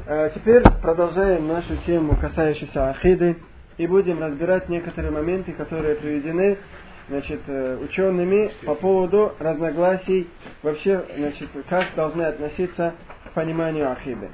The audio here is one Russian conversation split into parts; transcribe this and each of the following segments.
Теперь продолжаем нашу тему, касающуюся акиды, и будем разбирать некоторые моменты, которые приведены, учеными по поводу разногласий вообще, как должны относиться к пониманию акиды.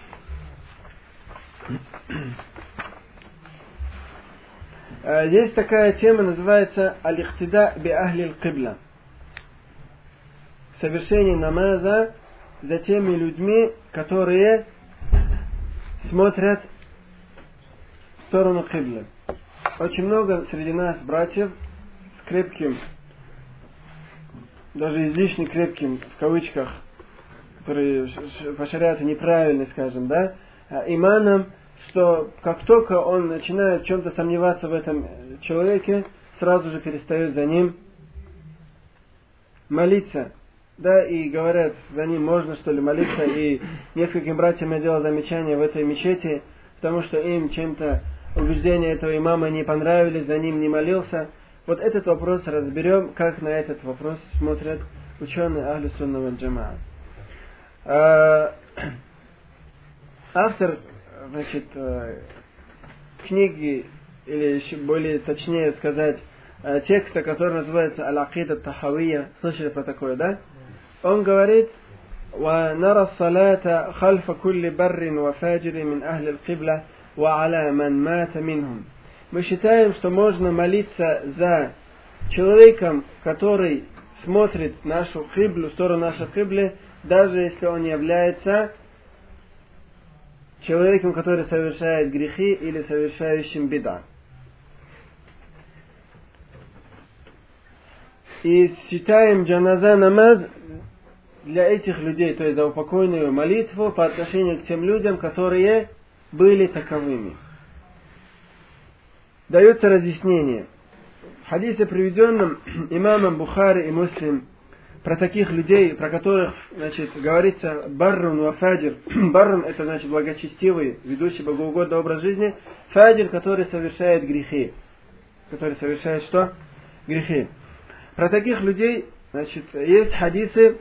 Есть такая тема, называется «Аль-Ихтида би ахли аль-Кибла». Совершение намаза за теми людьми, которые смотрят в сторону Киблы. Очень много среди нас братьев с крепким, даже излишне крепким, в кавычках, которые поширяются неправильно, скажем, иманом, что как только он начинает в чем-то сомневаться в этом человеке, сразу же перестает за ним молиться. И говорят, за ним можно что ли молиться, и нескольким братьям я делал замечание в этой мечети, потому что им чем-то убеждения этого имама не понравились, за ним не молился. Вот этот вопрос разберем, как на этот вопрос смотрят ученые Ахлю Сунна валь Джамаа. Автор, книги, или более точнее сказать, текста, который называется Аль-Акида Тахавия, слышали про такое, да? Он говорит: وَنَرَى الصَّلَاةَ خَلْفَ كُلِّ بَرٍّ وَفَاجِرٍ مِنْ أَهْلِ الْقِبْلَةِ وَعَلَى مَنْ مَاتَ مِنْهُمْ. Мы считаем, что можно молиться за человеком, который смотрит нашу киблу, сторону нашей киблы, даже если он является человеком, который совершает грехи или совершающим бида. И считаем джаназа намаз для этих людей, то есть за упокойную молитву по отношению к тем людям, которые были таковыми. Дается разъяснение. В хадисе, приведенном имамом Бухари и Муслим, про таких людей, про которых, говорится баррун ва фаджир. Баррун — это благочестивый, ведущий богоугодный образ жизни. Фаджир, который совершает грехи. Который совершает что? Грехи. Про таких людей, есть хадисы,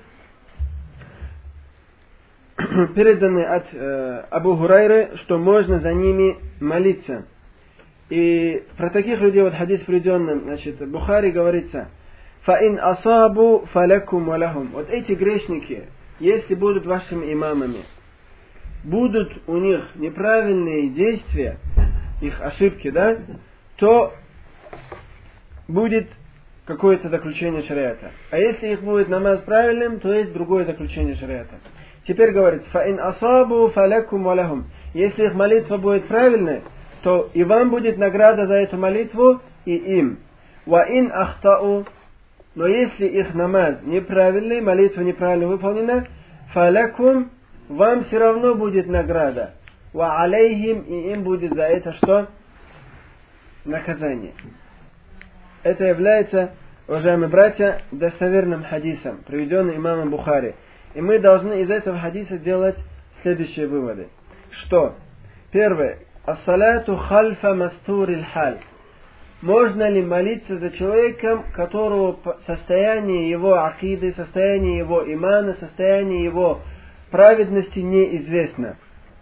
переданные от Абу Хурайры, что можно за ними молиться. И про таких людей, хадис приведенный, Бухари говорится: «Фаин асабу фалякум валахум». Вот эти грешники, если будут вашими имамами, будут у них неправильные действия, их ошибки, то будет какое-то заключение шариата. А если их будет намаз правильным, то есть другое заключение шариата. Теперь говорится: «Фаин асабу фалякум валахум». Если их молитва будет правильной, то и вам будет награда за эту молитву, и им. «Ва ин ахтау». Но если их намаз неправильный, молитва неправильно выполнена, «фалякум», вам все равно будет награда. «Ва алейхим», и им будет за это что? Наказание. Это является, уважаемые братья, достоверным хадисом, приведенным имамом Бухари. И мы должны из этого хадиса делать следующие выводы. Что? Первое. Ас-салату хальфа мастурил халь. Можно ли молиться за человеком, которого состояние его акиды, состояние его имана, состояние его праведности неизвестно?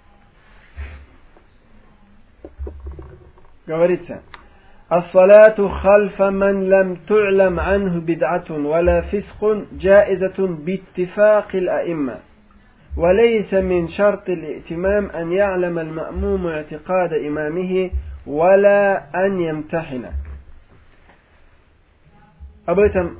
Говорится: الصلاة خلف من لم تعلم عنه بدعة ولا فسق جائزة باتفاق الأئمة وليس من شرط الائتمام أن يعلم المأموم اعتقاد إمامه ولا أن يمتحنه. Об этом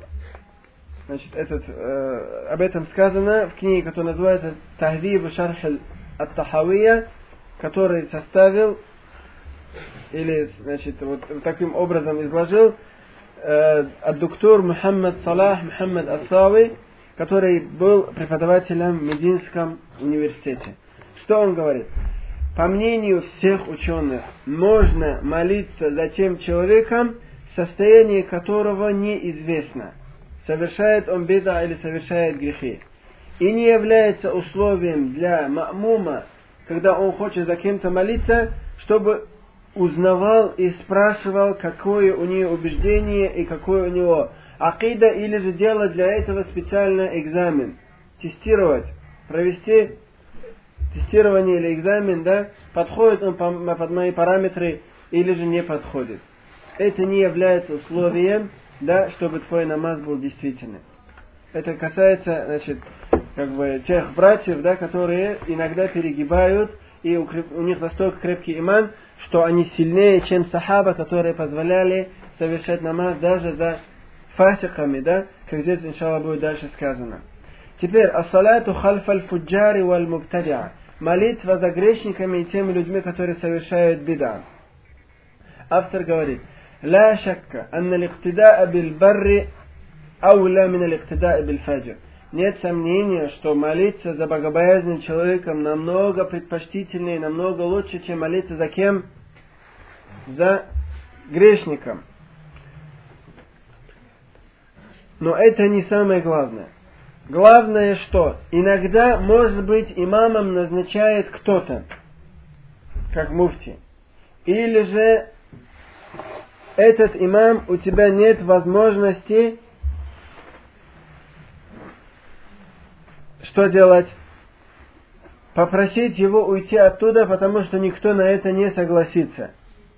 сказано в книге, которая называется «Тахдиб шарх ат-Тахавия», который составил или, таким образом изложил ад-доктор Мухаммад Салах Мухаммад Ас-Сави, который был преподавателем в Мединском университете. Что он говорит? По мнению всех ученых, можно молиться за тем человеком, состояние которого неизвестно, совершает он бида или совершает грехи, и не является условием для ма'мума, когда он хочет за кем-то молиться, чтобы узнавал и спрашивал, какое у него убеждение и какое у него акида, или же делать для этого специальный экзамен, тестировать, провести тестирование или экзамен, да, подходит он под мои параметры или же не подходит. Это не является условием, да, чтобы твой намаз был действительным. Это касается, значит, как бы тех братьев, да, которые иногда перегибают, и у них настолько крепкий иман, что они сильнее, чем сахаба, которые позволяли совершать намаз даже за фасиками, да, как здесь, иншаллах, будет дальше сказано. Теперь, ас-салату хальфаль фуджари валь мубтадиа. Молитва за грешниками и теми людьми, которые совершают бида. Автор говорит, لا شك أن الاقتداء بالبر أولى من الاقتداء بالفجر. Нет сомнения, что молиться за богобоязненным человеком намного предпочтительнее, намного лучше, чем молиться за кем? За грешником. Но это не самое главное. Главное, что иногда, может быть, имамом назначает кто-то, как муфти. Или же этот имам, у тебя нет возможности что делать? Попросить его уйти оттуда, потому что никто на это не согласится.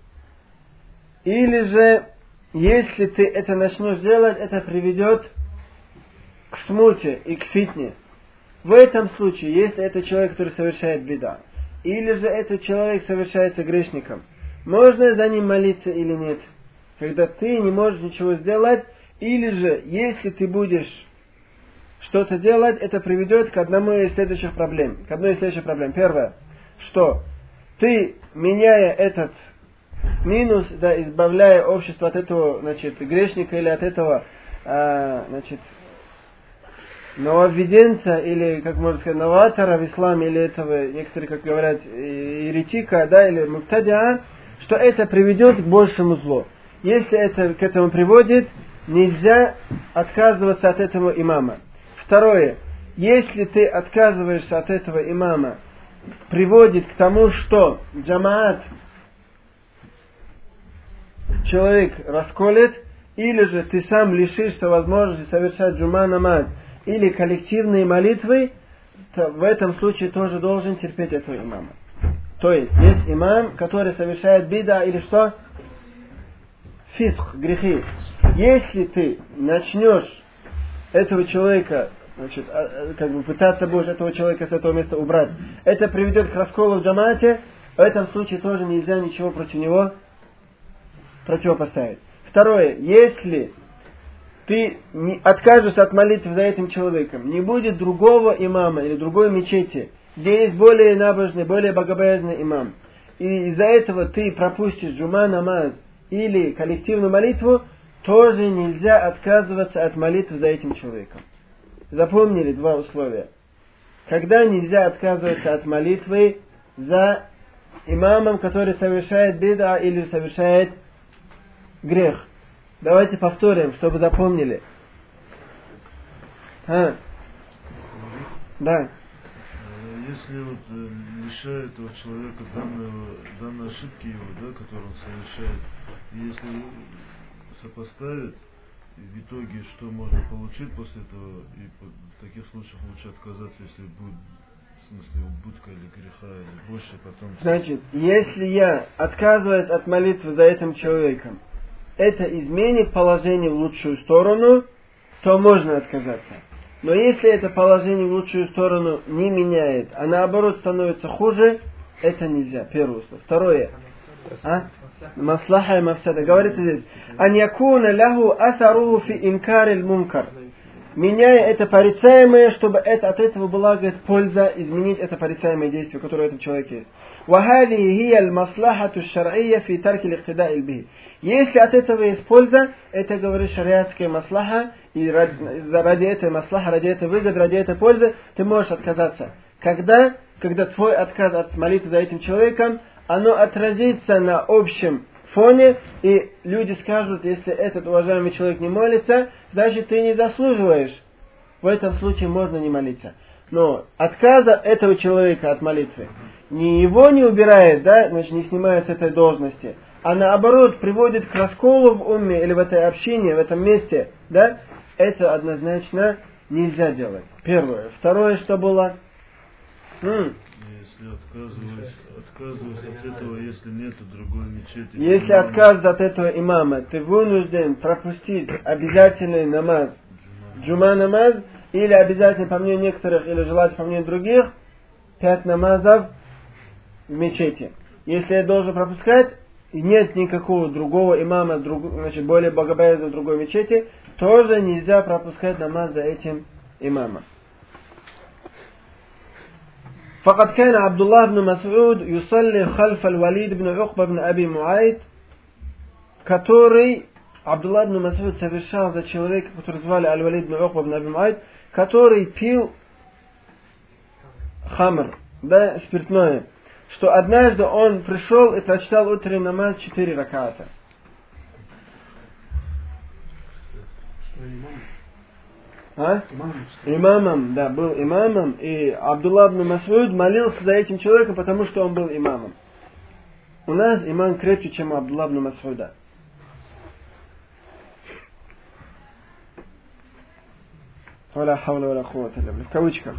Или же, если ты это начнешь делать, это приведет к смуте и к фитне. В этом случае, если это человек, который совершает беда, или же этот человек совершается грешником, можно за ним молиться или нет? Когда ты не можешь ничего сделать, или же, если ты будешь что-то делать, это приведет к одной из следующих проблем. Первое, что ты, меняя этот минус, да, избавляя общество от этого, значит, грешника или от этого, значит, нововведенца, или, как можно сказать, новатора в исламе, или этого, некоторые, как говорят, еретика, да, или муктадиа, что это приведет к большему злу. Если это к этому приводит, нельзя отказываться от этого имама. Второе, если ты отказываешься от этого имама, приводит к тому, что джамаат человек расколет, или же ты сам лишишься возможности совершать джума намаз, или коллективные молитвы, то в этом случае тоже должен терпеть этого имама. То есть имам, который совершает бида или что? Фисх, грехи. Если ты начнешь этого человека, значит, как бы пытаться будешь этого человека с этого места убрать, это приведет к расколу в джамаате, в этом случае тоже нельзя ничего против него противопоставить. Второе, если ты откажешься от молитвы за этим человеком, не будет другого имама или другой мечети, где есть более набожный, более богобоязненный имам, и из-за этого ты пропустишь джума намаз или коллективную молитву, тоже нельзя отказываться от молитвы за этим человеком. Запомнили два условия. Когда нельзя отказываться от молитвы за имамом, который совершает бида или совершает грех. Давайте повторим, чтобы запомнили. Да. Если вот лишает этого человека данной ошибки его, да, которую он совершает, и если сопоставит в итоге, что можно получить после этого, и в таких случаях лучше отказаться, если будет, в смысле, убытка или греха, или больше потом. Значит, если я отказываюсь от молитвы за этим человеком, это изменит положение в лучшую сторону, то можно отказаться. Но если это положение в лучшую сторону не меняет, а наоборот становится хуже, это нельзя. Первое условие. Второе. Маслаха и мафсада. Говорится здесь. Ан якуна ляху асаруху фи инкариль мункар. Меняя это порицаемое, чтобы от этого была, говорит, польза, изменить это порицаемое действие, которое у этого человека есть. وَهَذِهِ هِيَ الْمَصْلَحَةُ الشَّرْعِيَّةُ فِي تَرْكِ الْاِقْتِدَاءِ بِهِ. Если от этого есть польза, это, говорит, шариатская маслаха, и ради этой маслаха, ради этой выгоды, ради этой пользы, ты можешь отказаться. Когда твой отказ от молитвы за этим человеком, оно отразится на общем фоне, и люди скажут, если этот уважаемый человек не молится, значит ты не заслуживаешь. В этом случае можно не молиться. Но отказа этого человека от молитвы его не убирает, да, значит не снимает с этой должности, а наоборот приводит к расколу в умме или в этой общине, в этом месте, да, это однозначно нельзя делать. Первое. Второе, что было? Если Если отказываюсь от этого, если нет другой мечети. Если отказ от этого имама, ты вынужден пропустить обязательный намаз, джума намаз, или обязательно, по мнению некоторых, или желательно, по мнению других, 5 намазов в мечети. Если я должен пропускать, и нет никакого другого имама, значит, более богобоязного в другой мечети, тоже нельзя пропускать намаз за этим имамом. فقد كان عبد الله بن مسعود يصلي خلف الوليد بن عقبة بن أبي معيط, который Абдулла ибн Мас'уд совершал за человека, который звали Аль-Валид ибн Уқба ибн Аби Муайт, который пил хамр, да, спиртное, что однажды он пришел и прочитал утренний намаз 4 раката. Имамом, да, был имамом, и Абдулла ибн Мас'уд молился за этим человеком, потому что он был имамом. У нас имам крепче, чем у Абдулла ибн Мас'уда. В кавычках.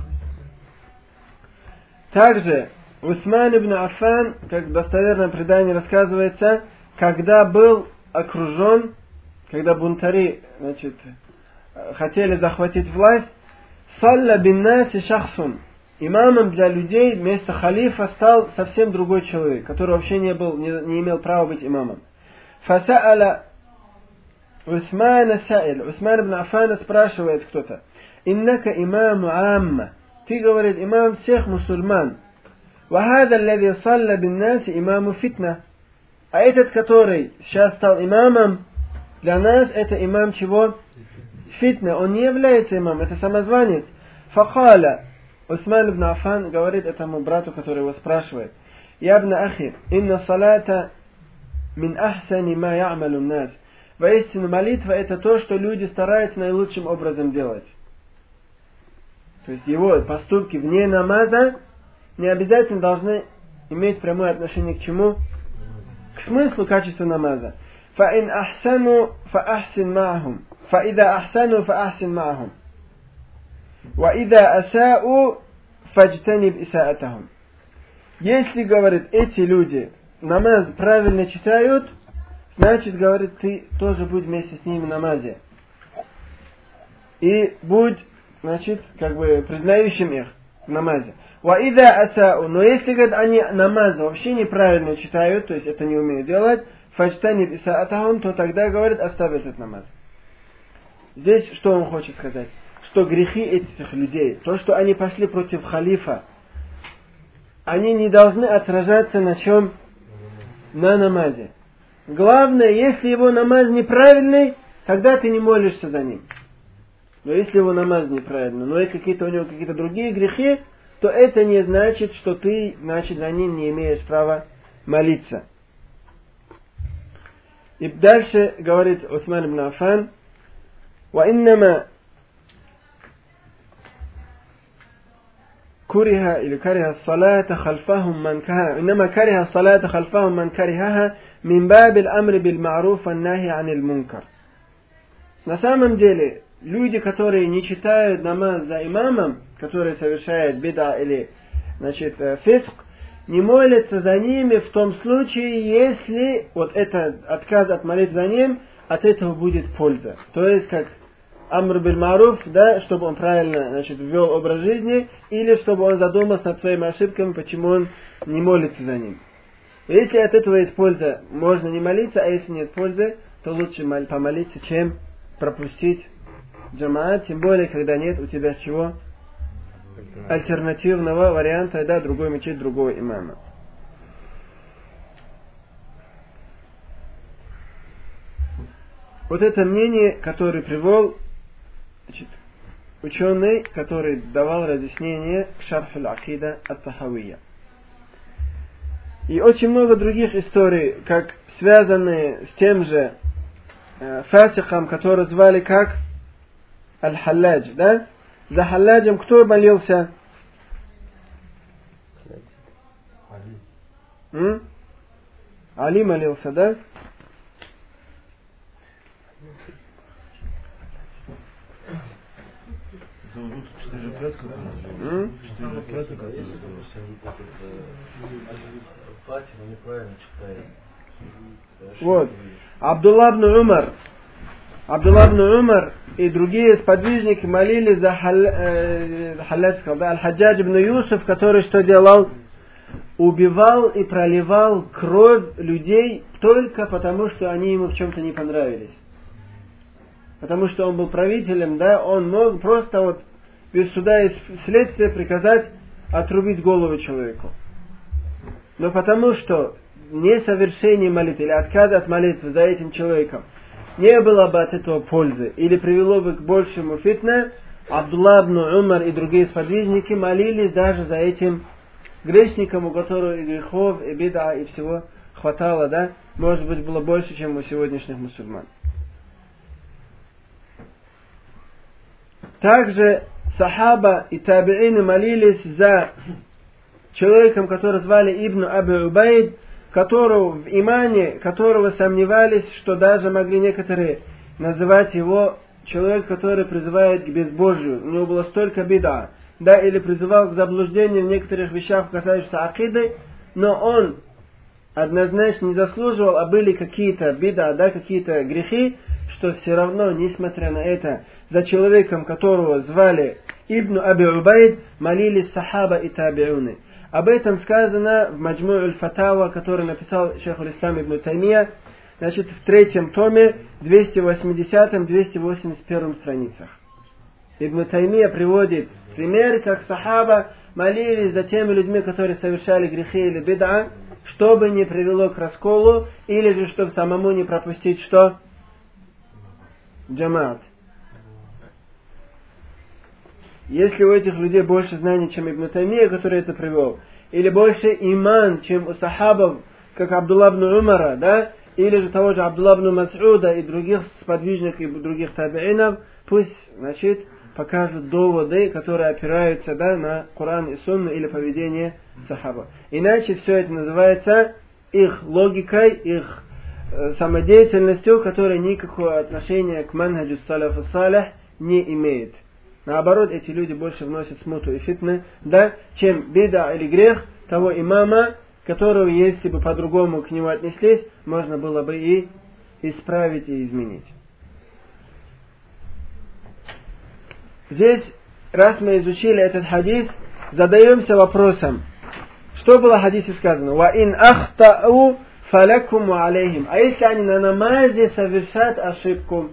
Также Усман ибн Аффан, как в достоверном предании рассказывается, когда был окружен, когда бунтари, значит, хотели захватить власть, салля бин наси шахсун. Имамом для людей вместо халифа стал совсем другой человек, который вообще не имел права быть имамом. Фаса'аля Усмана са'иль. Усман ибн Аффана спрашивает кто-то: «Иннака имаму амма». Ты, говорит, имам всех мусульман. «Вахада аллади салля бин наси имаму фитна». А этот, который сейчас стал имамом, для нас это имам чего? Фитна. Он не является имамом, это самозванец. Факаля. Усман ибн Аффан говорит этому брату, который его спрашивает: «Я ибн ахи, инна салата мин ахсани ма я'малу нас». Воистину, молитва это то, что люди стараются наилучшим образом делать. То есть его поступки вне намаза не обязательно должны иметь прямое отношение к чему? К смыслу, качеству намаза. فَإِنْ أَحْسَنُوا فَأَحْسِنْ مَعَهُمْ فَإِذَا أَحْسَنُوا فَأَحْسِنْ مَعَهُمْ وَإِذَا أَسَاءُوا فَاجْتَنِبْ إِسَاءَتَهُمْ. Если, говорит, эти люди намаз правильно читают, значит, говорит, ты тоже будь вместе с ними в намазе. И будь, значит, как бы признающим их в намазе. وَإِذَا أَسَاءُوا. Но если, говорит, они намаз вообще неправильно читают, то есть это не умеют делать, фаджтаниб исаатахум, то тогда, говорит, оставь этот намаз. Здесь что он хочет сказать? Что грехи этих людей, то, что они пошли против халифа, они не должны отражаться на чем? На намазе. Главное, если его намаз неправильный, тогда ты не молишься за ним. Но если его намаз неправильный, но есть у него какие-то другие грехи, то это не значит, что ты, значит, за ним не имеешь права молиться. И дальше говорит Усман ибн Аффан: وَإِنَّمَا كره الصلاة خلفهم من كره إنما كره الصلاة خلفهم من كرهها من باب الأمر بالمعروف والنهي عن المنكر. На самом деле, люди, которые не читают намаз за имамом, который совершает бида или, значит, фиск, не молятся за ними в том случае, если вот этот отказ от молитвы за ним, от этого будет польза. То есть, как амр биль маруф, да, чтобы он правильно, значит, ввел образ жизни, или чтобы он задумался над своими ошибками, почему он не молится за ним. Если от этого есть польза, можно не молиться, а если нет пользы, то лучше помолиться, чем пропустить джамаат, тем более, когда нет у тебя чего? Альтернативного варианта, да, другой мечеть, другого имама. Вот это мнение, которое привел, значит, ученый, который давал разъяснение к шарх аль-акида ат-тахавия. И очень много других историй, как связанные с тем же фасиком, который звали как Аль-Халладж, да? За Халладжем кто молился? Али молился, да? Это вот 4 раката, которые 4 раката, которые Фатима неправильно читает. Вот. Абдулла ибн Умар и другие сподвижники молились за Аль-Хаджадж ибн Юсуф, который что делал? Убивал и проливал кровь людей только потому, что они ему в чем-то не понравились. Потому что он был правителем, да, он мог просто вот без суда и следствия приказать отрубить голову человеку. Но потому что несовершение молитвы или отказ от молитвы за этим человеком не было бы от этого пользы или привело бы к большему фитне, Абдулла ибн Умар и другие сподвижники молились даже за этим грешником, у которого и грехов, и бида, и всего хватало, да, может быть, было больше, чем у сегодняшних мусульман. Также сахаба и табиины молились за человеком, которого звали Ибн Аби Убайд, которого в имане, которого сомневались, что даже могли некоторые называть его человек, который призывает к безбожию. У него было столько бида, да, или призывал к заблуждению в некоторых вещах, касающихся акиды, но он однозначно не заслуживал, а были какие-то бида, да, какие-то грехи, что все равно, несмотря на это, за человеком, которого звали Ибн Аби Убайд, молились сахаба и табиуны. Об этом сказано в Маджму' аль-Фатава, который написал шейх аль-Ислам ибн Таймия, значит, в 3 томе, 280-281 страницах. Ибн Таймия приводит пример, как сахаба молились за теми людьми, которые совершали грехи или бида, чтобы не привело к расколу, или же чтобы самому не пропустить что? Джамаат. Если у этих людей больше знаний, чем Ибн Таймия, который это привел, или больше иман, чем у сахабов, как Абдулла ибн Умара, да, или же того же Абдулла ибн Мас'уда и других сподвижников и других табиинов, пусть, значит, покажут доводы, которые опираются, да, на Коран и Сунну или поведение сахаба. Иначе все это называется их логикой, их самодеятельностью, которая никакого отношения к манхаджу салаф салих не имеет. Наоборот, эти люди больше вносят смуту и фитны, да, чем бида или грех того имама, которого, если бы по-другому к нему отнеслись, можно было бы и исправить и изменить. Здесь, раз мы изучили этот хадис, задаемся вопросом, что было в хадисе сказано? «Ва ин ахтау фалякум ва алейхим». А если они на намазе совершат ошибку,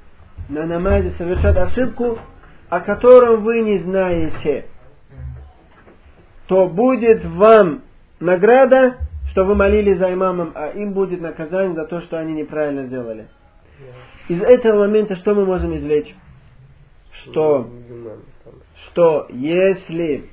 о котором вы не знаете, то будет вам награда, что вы молились за имамом, а им будет наказание за то, что они неправильно сделали. Из этого момента что мы можем извлечь? Что если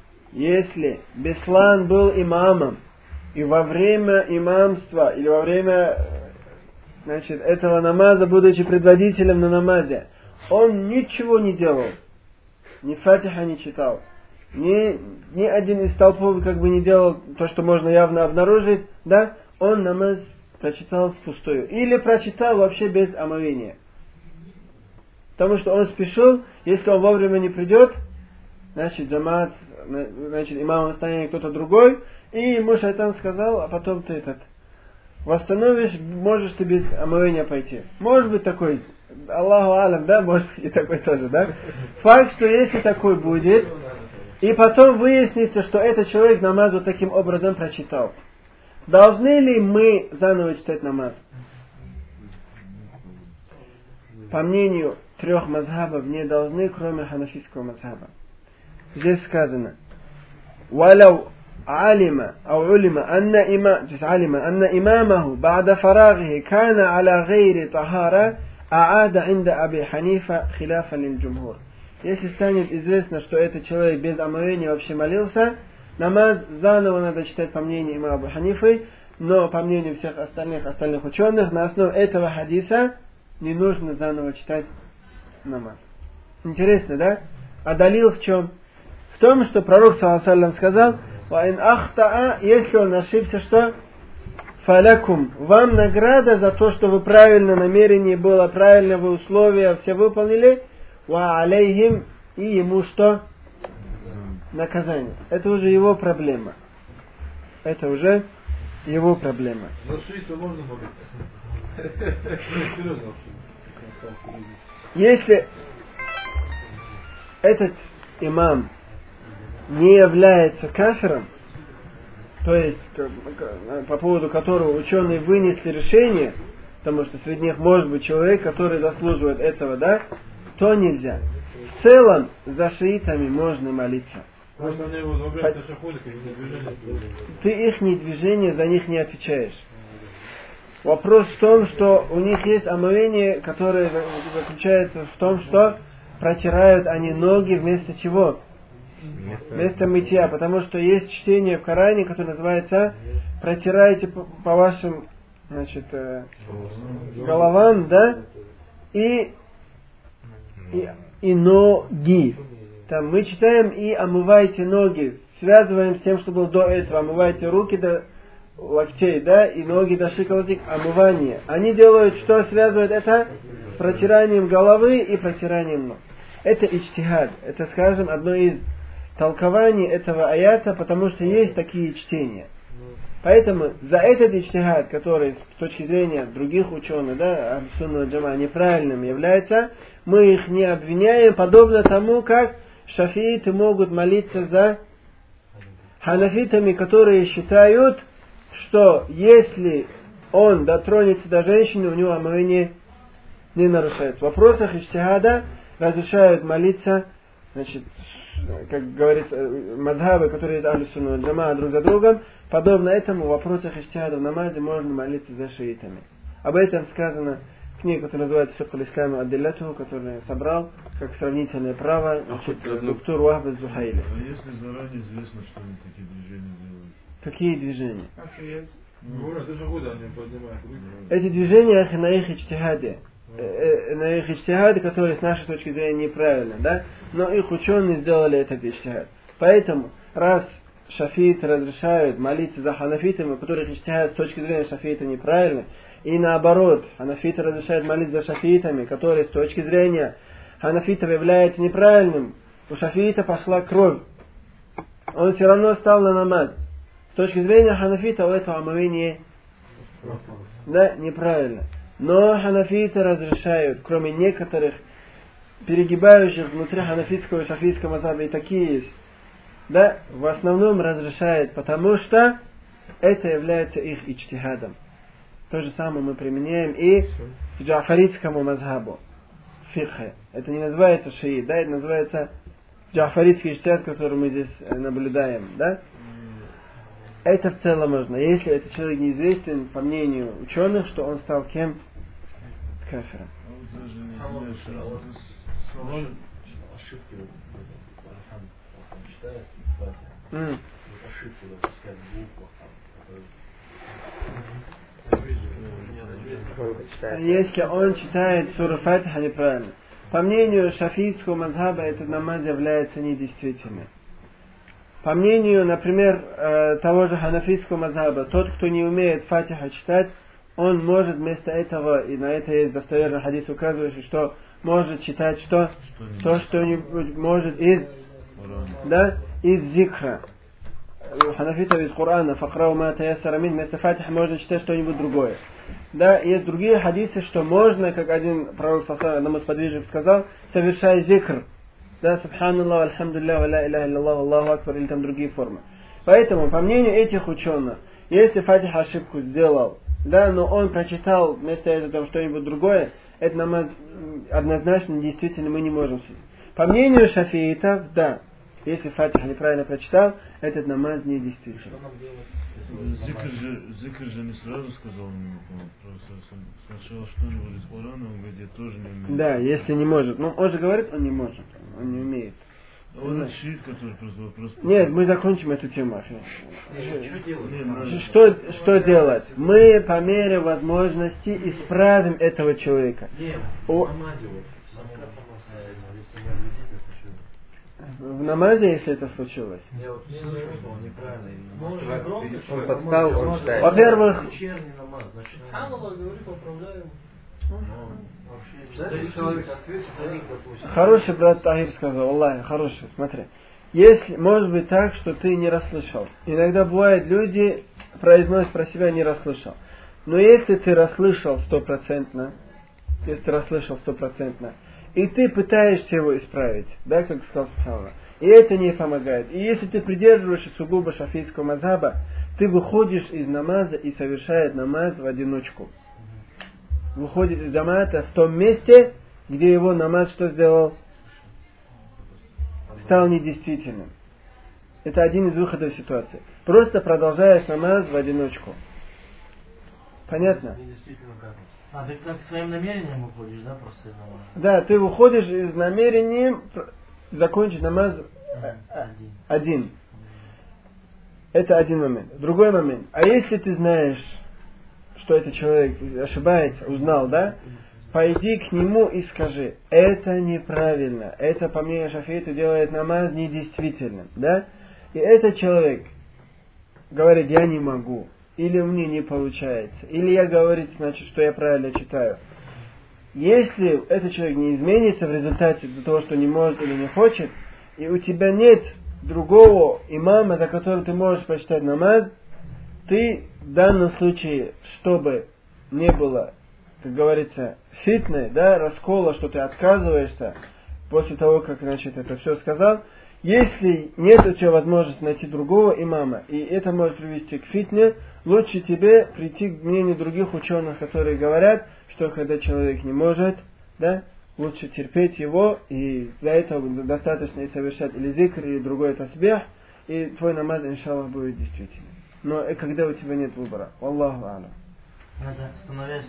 Беслан был имамом, и во время имамства, или во время, значит, этого намаза, будучи предводителем на намазе, он ничего не делал, ни фатиха не читал, ни один из толпов как бы не делал то, что можно явно обнаружить, да, он намаз прочитал впустую. Или прочитал вообще без омовения. Потому что он спешил, если он вовремя не придет, значит, джамаат, значит, имам настанет кто-то другой, и ему шайтан сказал, а потом ты восстановишь, можешь ты без омовения пойти. Может быть такой, Аллаху алям, да, может быть и такой тоже, да. Факт, что если такой будет, и потом выяснится, что этот человек намаз вот таким образом прочитал, должны ли мы заново читать намаз? По мнению 3 мазхабов не должны, кроме ханафитского мазхаба. Здесь сказано: «Валяу алима, ау улима, анна имамаху ба'да фарагихи кана аля гайри тахара, а'ада инда Аби Ханифа хиляфа лиль джумхур». Если станет известно, что этот человек без омовения вообще молился, намаз заново надо читать по мнению имама Абу Ханифы, но по мнению всех остальных ученых, на основе этого хадиса не нужно заново читать намаз. Интересно, да? А далил в чем? В том, что пророк ﷺ сказал: «Ва ин ахтаа», если он ошибся, что? «Фалякум», вам награда за то, что вы правильно намерение было, правильно вы условия все выполнили. «Ва алейхим», и ему что? Наказание. Это уже его проблема. Это уже его проблема. Но шииту можно молиться. Серьезно. Если этот имам не является кафиром, то есть по поводу которого ученые вынесли решение, потому что среди них может быть человек, который заслуживает этого, да, то нельзя. В целом за шиитами можно молиться. Ты их движение, за них не отвечаешь. Вопрос в том, что у них есть омовение, которое заключается в том, что протирают они ноги вместо чего? Вместо мытья. Потому что есть чтение в Коране, которое называется «Протирайте по вашим, значит, головам, да, и ноги». Там мы читаем «и омывайте ноги». Связываем с тем, что было до этого. Омывайте руки до локтей, да, и ноги до щиколоток, омывание. Они делают, что связывают это? Протиранием головы и протиранием ног. Это ичтихад. Это, скажем, одно из толкований этого аята, потому что есть такие чтения. Поэтому за этот ичтихад, который с точки зрения других ученых, да, Ахлус-сунна валь джамаа, неправильным является, мы их не обвиняем, подобно тому, как шафииты могут молиться за ханафитами, которые считают, что если он дотронется до женщины, у него омовение не нарушается. В вопросах ичтихада разрешают молиться, значит, как говорится, мазхабы, которые из Ахлус-сунна валь джамаа друг за другом, подобно этому в вопросах ичтихада в намазе можно молиться за шиитами. Об этом сказано в книге, которая называется «Фикх аль-Ислам ад-Диллату», которую я собрал как сравнительное право, доктор Вахб аз-Зухайли. А если заранее известно, что они такие движения делают? Какие движения? Ну, эти движения на их ичтихаде. На их ичтихаде, которые с нашей точки зрения неправильно, да? Но их ученые сделали этот ичтихад. Поэтому, раз шафииты разрешают молиться за ханафитами, у которых ичтихад с точки зрения шафиита неправильно, и наоборот, ханафиты разрешают молиться за шафиитами, которые с точки зрения ханафитов являются неправильным, у шафиита пошла кровь, он все равно стал на намаз. С точки зрения ханафита у этого омовения, да, неправильно. Но ханафиты разрешают, кроме некоторых перегибающих внутри ханафитского и шафийского мазхаба, и такие есть, да, в основном разрешает, потому что это является их ичтихадом. То же самое мы применяем и к джафаритскому мазхабу, фикхе. Это не называется шиит, да, это называется джафаритский ичтихад, который мы здесь наблюдаем, да. Это в целом можно. Если этот человек неизвестен, по мнению ученых, что он стал кем? Кафиром. Ошибки читает, ошибки допускает в буквах. Если он читает суру Фатиха неправильно. По мнению шафийского мазхаба, этот намаз является недействительным. По мнению, например, того же ханафийского мазхаба, тот, кто не умеет Фатиха читать, он может вместо этого, и на это есть достоверный хадис, указывающий, что может читать что? То, что-нибудь может из зикра. У ханафитов из Корана, факрау ма таяссара мин, вместо Фатиха можно читать что-нибудь другое. Да, есть другие хадисы, что можно, как один пророк, одному из подвижников сказал, совершай зикр. Да, субханаллах, альхамдулиллах, ва ла илляха илляллах, Аллаху акбар, или там другие формы. Поэтому, по мнению этих ученых, если Фатиха ошибку сделал, да, но он прочитал вместо этого что-нибудь другое, это намаз однозначно, действительно, мы не можем судить. По мнению шафиитов, да, если Фатиха неправильно прочитал, этот намаз не действительно. Зикр же не сразу сказал ему, сначала что-нибудь из Корана, он говорит, я тоже не умею. Да, если не может. Ну, он же говорит, он не может, он не умеет. А вот этот шиит, который просто вопрос... Нет, мы закончим эту тему. Что делать? Мы по мере возможности исправим этого человека. В намазе, если это случилось. Он подстал, он читает. Во-первых, Хороший брат Тахир сказал, Аллах, хороший, смотри. Если, может быть так, что ты не расслышал. Иногда бывает, люди произносят про себя не расслышал. Но если ты расслышал 100%, и ты пытаешься его исправить, да, как сказал Субханаллах, и это не помогает. И если ты придерживаешься сугубо шафийского мазхаба, ты выходишь из намаза и совершаешь намаз в одиночку. Выходит из джамаата в том месте, где его намаз что сделал? Стал недействительным. Это один из выходов ситуации. Просто продолжаешь намаз в одиночку. Понятно? Ты как своим намерением выходишь, да, просто из намаза? Да, ты выходишь из намерением закончить намаз один. Это один момент. Другой момент. А если ты знаешь, что этот человек ошибается, узнал, да? Пойди к нему и скажи, это неправильно, это по мнению Шафиита делает намаз недействительным, да? И этот человек говорит, я не могу, или мне не получается, или я говорю, значит, что я правильно читаю. Если этот человек не изменится в результате из-за того, что не может или не хочет, и у тебя нет другого имама, за которым ты можешь прочитать намаз, ты в данном случае, чтобы не было, как говорится, фитны, да, раскола, что ты отказываешься после того, как, значит, это все сказал, если нет у тебя возможности найти другого имама, и это может привести к фитне, лучше тебе прийти к мнению других ученых, которые говорят, что когда человек не может, да, лучше терпеть его, и для этого достаточно и совершать или зикр, или другой тасбих, и твой намаз, иншаллах, будет действительно. Но когда у тебя нет выбора. Аллаху алям. Надо, становясь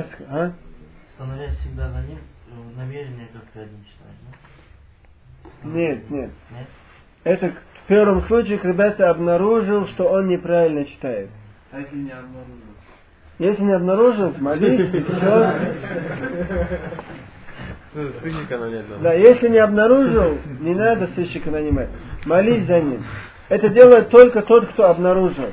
всегда за ним, намерение как-то один читать, да? Нет. Это в первом случае, когда ты обнаружил, что он неправильно читает. А если не обнаружил? Если не обнаружил, молись, и все. Да, если не обнаружил, не надо сыщика нанимать. Молись за ним. Это делает только тот, кто обнаружил.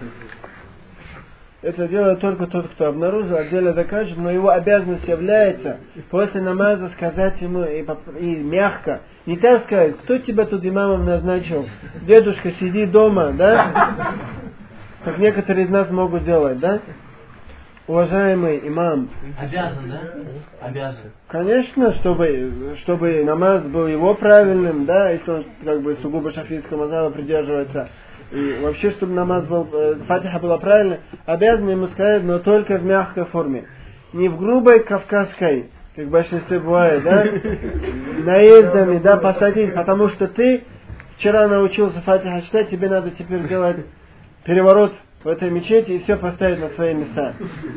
Отдельно заканчивает, но его обязанность является после намаза сказать ему и мягко. Не так сказать, кто тебя тут имамом назначил? Дедушка, сиди дома, да? Как некоторые из нас могут делать, да? Уважаемый имам. Обязан, да? Обязан. Конечно, чтобы намаз был его правильным, да, если он как бы сугубо шафийского мазхаба придерживается. И вообще, чтобы намаз был, фатиха была правильной, обязан ему сказать, но только в мягкой форме. Не в грубой кавказской, как в большинстве бывает, да, наездами, да, посадить, потому что ты вчера научился фатиха читать, тебе надо теперь делать переворот в этой мечети и все поставить на свои места.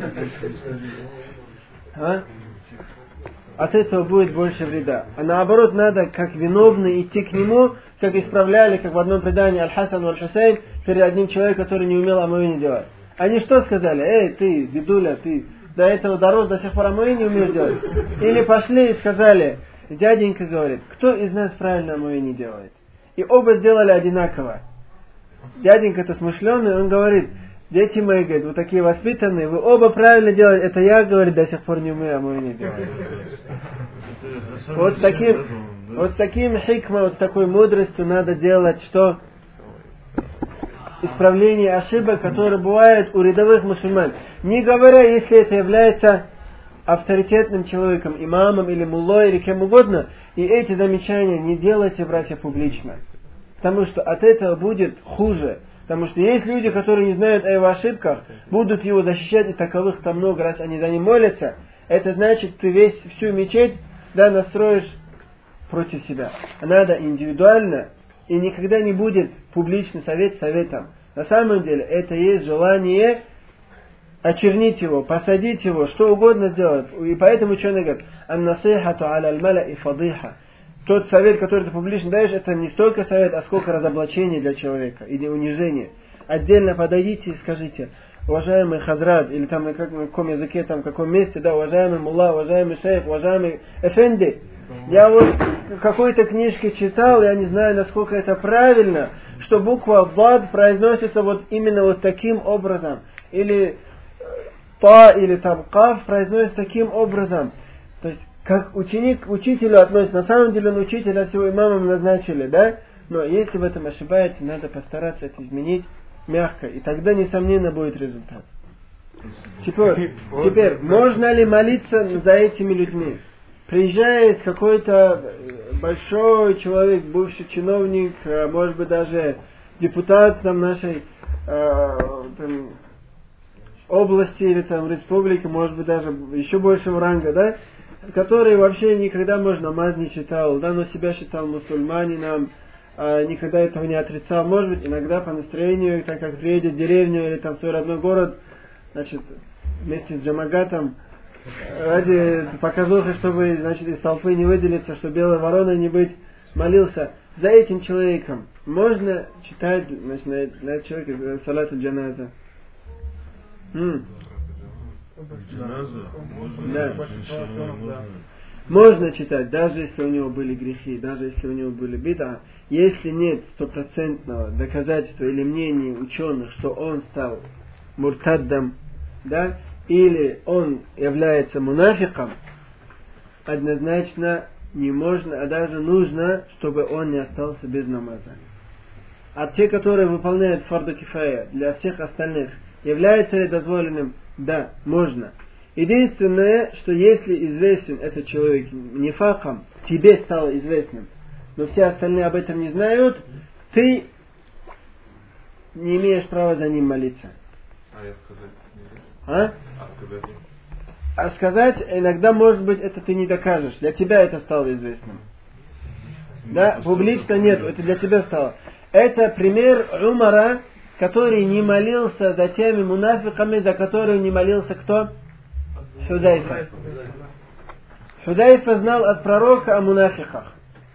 От этого будет больше вреда. А наоборот, надо, как виновный, идти к нему, как исправляли, как в одном предании Аль-Хасан и Аль-Хусейн, перед одним человеком, который не умел омовение делать. Они что сказали? Эй, ты, дедуля, ты до этого дорос, до сих пор омовение не умеешь делать? Или пошли и сказали, дяденька говорит, кто из нас правильно омовение делает? И оба сделали одинаково. Дяденька-то смышленый, он говорит, дети мои, говорит, вы такие воспитанные, вы оба правильно делаете, это я, говорит, до сих пор не умею омовение делать. Вот с таким хикмой, вот с такой мудростью надо делать, что исправление ошибок, которые бывают у рядовых мусульман. Не говоря, если это является авторитетным человеком, имамом или муллой, или кем угодно, и эти замечания не делайте, братья, публично. Потому что от этого будет хуже. Потому что есть люди, которые не знают о его ошибках, будут его защищать, и таковых там много, раз они за ним молятся. Это значит, ты всю мечеть, да, настроишь против себя. Надо индивидуально, и никогда не будет публичный совет советом. На самом деле, это есть желание очернить его, посадить его, что угодно сделать. И поэтому ученые говорят, ан-насихату аля аль-маля фадиха. Тот совет, который ты публично даешь, это не столько совет, а сколько разоблачение для человека или унижение. Отдельно подойдите и скажите, уважаемый хазрат, или там на каком языке, там в каком месте, да, уважаемый мулла, уважаемый шейх, уважаемый эфенди, я вот в какой-то книжке читал, я не знаю, насколько это правильно, что буква «бад» произносится вот именно вот таким образом. Или та или там каф произносится таким образом. То есть, как ученик к учителю относится. На самом деле он учителя всего имамом назначили, да? Но если в этом ошибается, надо постараться это изменить мягко. И тогда, несомненно, будет результат. Теперь, можно ли молиться за этими людьми? Приезжает какой-то большой человек, бывший чиновник, может быть даже депутат там, нашей там, области или там, республики, может быть даже еще большего ранга, да? Который вообще никогда, может, намаз не читал, да, но себя считал мусульманином, никогда этого не отрицал. Может быть, иногда по настроению, так как приедет в деревню или там в свой родной город, значит, вместе с джамагатом, ради показухи, чтобы, значит, из толпы не выделиться, чтобы белой вороной не быть, молился. За этим человеком можно читать, значит, на этот человек салат аль-джаназа. Джаназа? Да. Можно читать, даже если у него были грехи, даже если у него были бида. Если нет стопроцентного доказательства или мнения ученых, что он стал муртаддом, да, или он является мунафиком, однозначно не можно, а даже нужно, чтобы он не остался без намаза. А те, которые выполняют фарду кифая для всех остальных, является ли дозволенным? Да, можно. Единственное, что если известен этот человек нифаком, тебе стало известным, но все остальные об этом не знают, ты не имеешь права за ним молиться. А я сказать нельзя? А сказать иногда, может быть, это ты не докажешь. Для тебя это стало известным. Да, публично нет, это для тебя стало. Это пример Умара, который не молился за теми мунафиками, за которые не молился кто? Худайфа. Худайфа знал от пророка о мунафиках.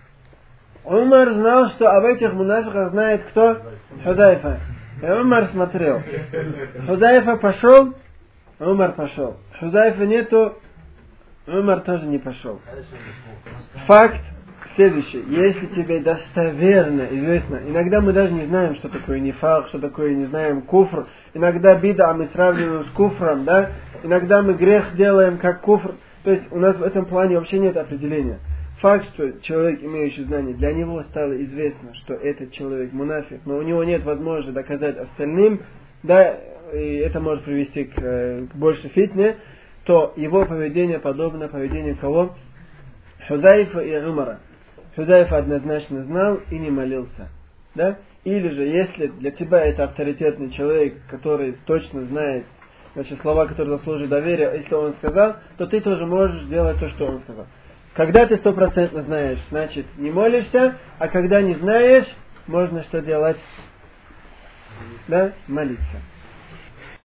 Умар знал, что об этих мунафиках знает кто? Худайфа. И Умар смотрел. Худайфа пошел, Умар пошел. Худайфа нету, Умар тоже не пошел. Факт следующий. Если тебе достоверно известно, иногда мы даже не знаем, что такое нифак, что такое, не знаем, куфр. Иногда бида мы сравниваем с куфром, да? Иногда мы грех делаем как куфр. То есть у нас в этом плане вообще нет определения. Факт, что человек, имеющий знания, для него стало известно, что этот человек мунафик, но у него нет возможности доказать остальным, да, и это может привести к большей фитне, то его поведение подобно поведению кого? Худайфа и Умара. Худайфа однозначно знал и не молился. Да? Или же, если для тебя это авторитетный человек, который точно знает, значит, слова, которые заслуживают доверия, если он сказал, то ты тоже можешь делать то, что он сказал. Когда ты 100% знаешь, значит, не молишься, а когда не знаешь, можно что делать? Да? Молиться.